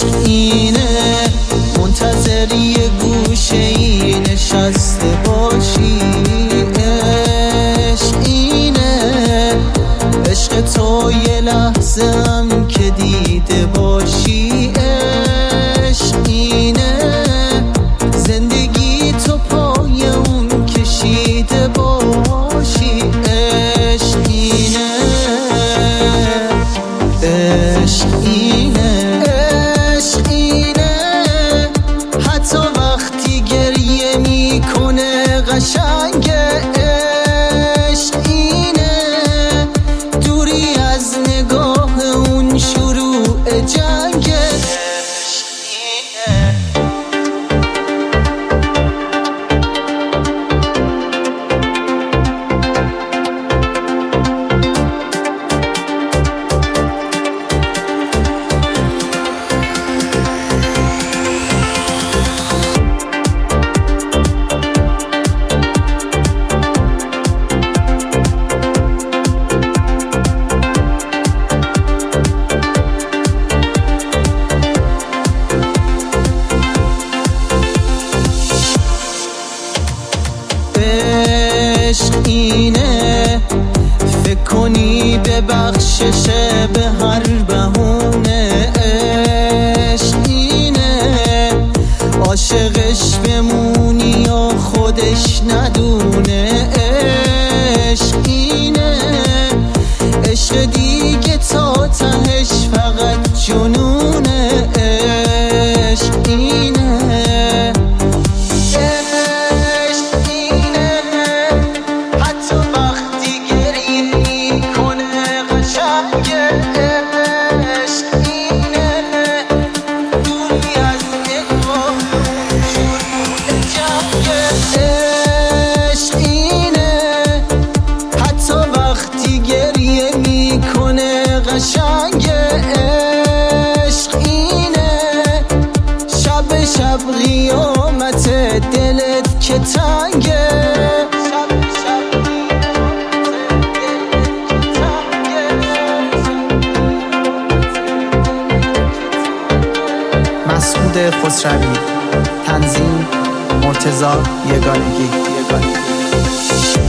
عشق اینه، منتظر یه گوشه ای نشسته باشی. عشق اینه، عشق تو یه لحظه هم که دیده باشی. عشق اینه، زندگی تو پای اون کشیده باشی. عشق اینه، عشق اینه، عشق اینه، حتی وقتی گریه میکنه قشنگه. عشق اینه، دوری از نگاه اون شروع جنگه. عشق اینه. عشق اینه، فکر کنی ببخششه به هر بهونه. عشق اینه، عاشقش بمونی یا خودش ندونه. عشق اینه، عشق دیگه تا تهش فقط جنونه. عشق اینه، قشنگه. عشق اینه، شب شب قیامت دلت که تنگه. مسعود خسروی، تنظیم مرتضی یگانگی.